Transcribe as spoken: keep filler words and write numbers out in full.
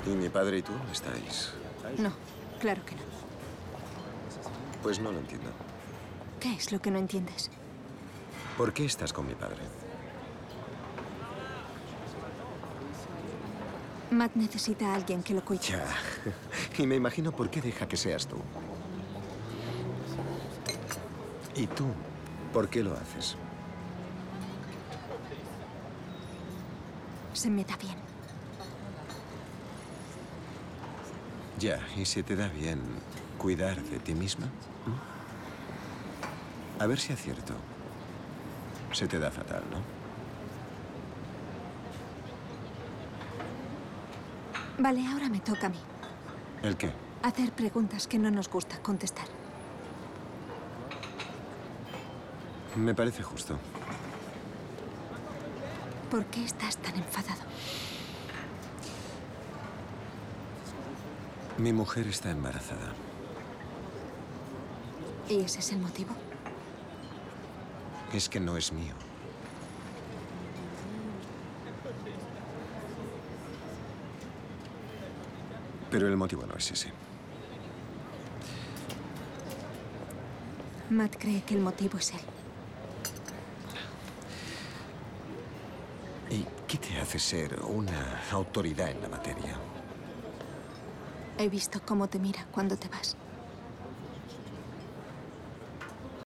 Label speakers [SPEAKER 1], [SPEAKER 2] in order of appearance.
[SPEAKER 1] ¿Y mi padre y tú estáis?
[SPEAKER 2] No, claro que no.
[SPEAKER 1] Pues no lo entiendo.
[SPEAKER 2] ¿Qué es lo que no entiendes?
[SPEAKER 1] ¿Por qué estás con mi padre?
[SPEAKER 2] Matt necesita a alguien que lo cuide.
[SPEAKER 1] Ya. Y me imagino por qué deja que seas tú. ¿Y tú? ¿Por qué lo haces?
[SPEAKER 2] Se me da bien.
[SPEAKER 1] Ya, ¿y se te da bien cuidar de ti misma? ¿Mm? A ver si acierto. Se te da fatal, ¿no?
[SPEAKER 2] Vale, ahora me toca a mí.
[SPEAKER 1] ¿El qué?
[SPEAKER 2] Hacer preguntas que no nos gusta contestar.
[SPEAKER 1] Me parece justo.
[SPEAKER 2] ¿Por qué estás tan enfadado?
[SPEAKER 1] Mi mujer está embarazada.
[SPEAKER 2] ¿Y ese es el motivo?
[SPEAKER 1] Es que no es mío. Pero el motivo no es ese.
[SPEAKER 2] Matt cree que el motivo es él.
[SPEAKER 1] ¿Y qué te hace ser una autoridad en la materia?
[SPEAKER 2] He visto cómo te mira cuando te vas.